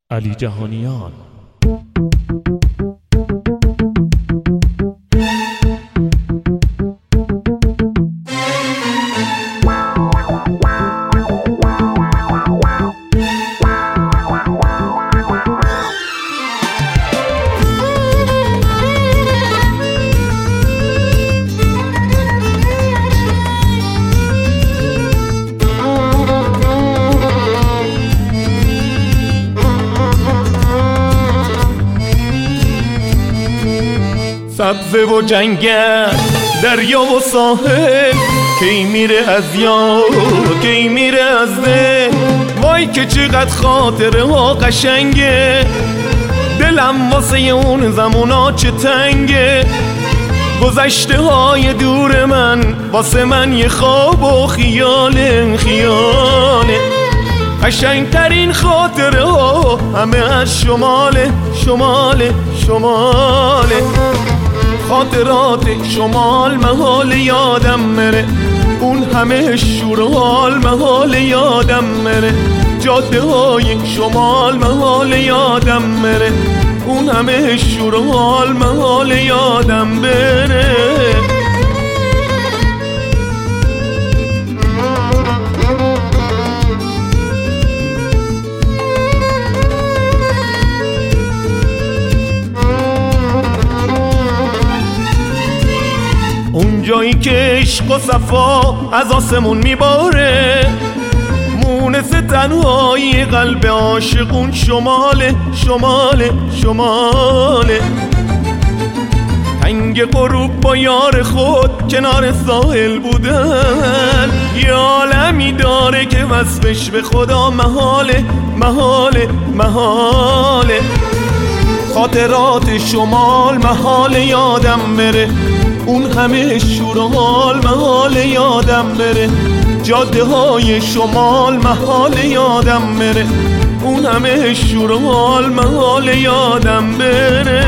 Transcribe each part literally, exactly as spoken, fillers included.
علی جهانیان. سبزه و جنگل، دریا و ساحل، کی میره از یاد کی میره از دل. وای که چقدر خاطره ها قشنگه، دلم واسه اون زمونا چه تنگه. گذشته های دور من واسه من یه خواب و خیاله خیاله. قشنگترین خاطره ها همه از شماله شماله شماله. خاطرات شمال محال یادم مره، اون همه شور و حال محال یادم مره. جاده های شمال محال یادم مره، اون همه شور و حال محال یادم بره. اون جایی که عشق و صفا از آسمون میباره، مونس تنهایی قلب عاشقون شماله شماله شماله. تنگ غروب با یار خود کنار ساحل بودن، یه عالمی داره که وصفش به خدا محاله محاله محاله. خاطرات شمال محال یادم بره، اون همه شور و حال محال یادم بره. جاده های شمال محال یادم بره، اون همه شور و حال محال یادم بره.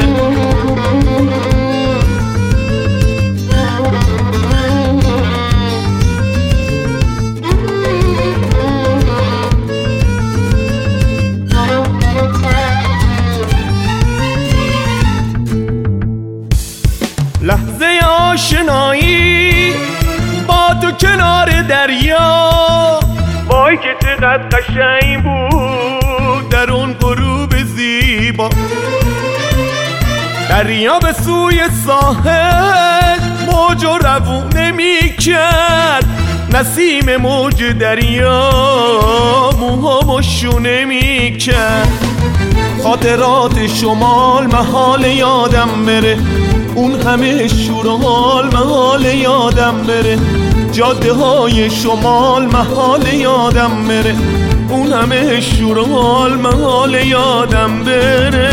لحظه آشنایی با تو کنار دریا، وای که چقدر قشنگ بود در اون غروب زیبا. دریا به سوی ساحل موج و روونه میکرد، نسیم موج دریا موهامو شونه میکرد. خاطرات شمال محال یادم بره، اون همه شور و حال محال یادم بره. جاده های شمال محال یادم بره، اون همه شور و حال محال یادم بره.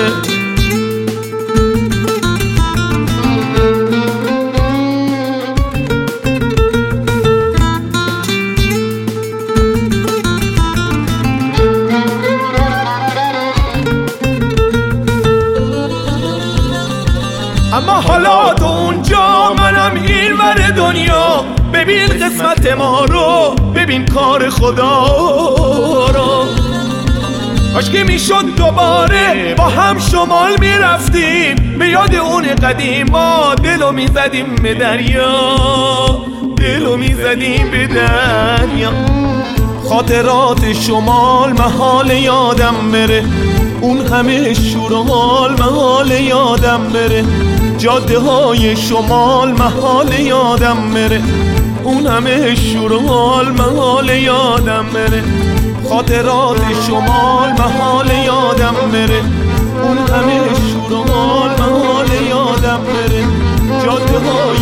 اما حالا تو اونجا منم این ور دنیا، ببین قسمت ما رو، ببین کار خدا رو. کاش که میشد دوباره با هم شمال میرفتیم، به یاد اون قدیما دلو میزدیم به دریا، دلو میزدیم به دریا. خاطرات شمال محال یادم بره، اون همه شور و حال محال یادم بره. جاده های شمال محال یادم بره، اون همه شور و حال محال یادم بره. خاطرات شمال محال یادم بره، اون همه شور و حال محال یادم بره. جاده های